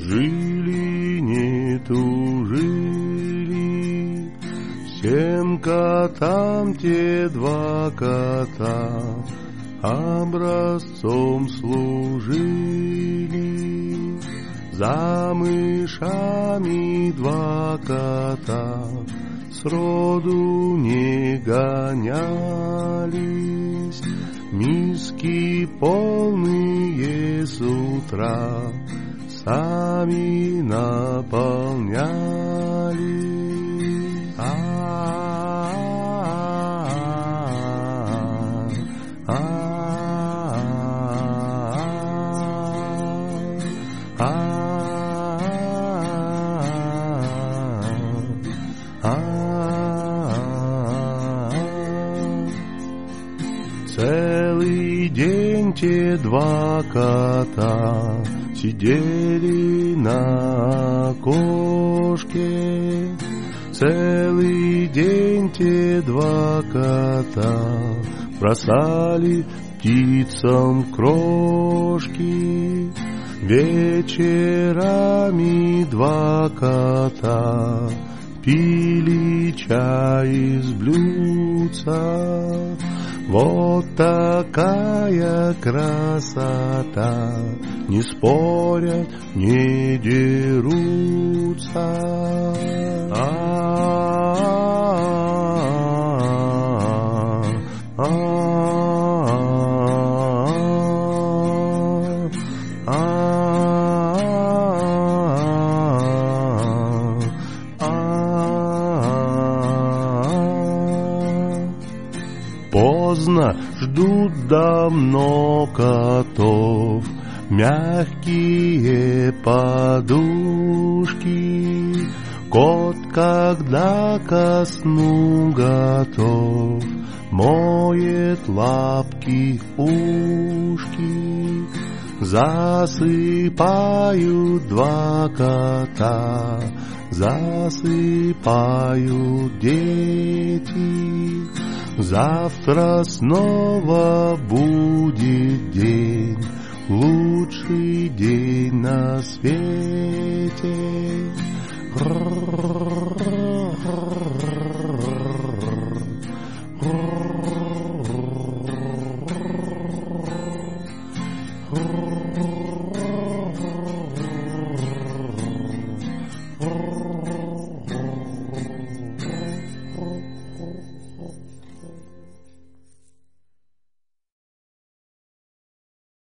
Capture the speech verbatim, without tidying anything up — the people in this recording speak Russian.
жили, не тужили, всем котам те два кота образцом служили. За мышами два кота сроду не гонялись, миски полные с утра сами наполнялись. А-а-а-а-а-а-а-а. Целый день те два кота сидели на окошке. Целый день те два кота бросали птицам крошки. Вечерами два кота пили чай из блюдца. Вот такая красота, не спорят, не дерутся. Поздно ждут давно котов мягкие подушки. Кот, когда ко сну готов, моет лапки, ушки. Засыпают два кота, засыпают дети. Завтра снова будет день, лучший день на свете. Oh.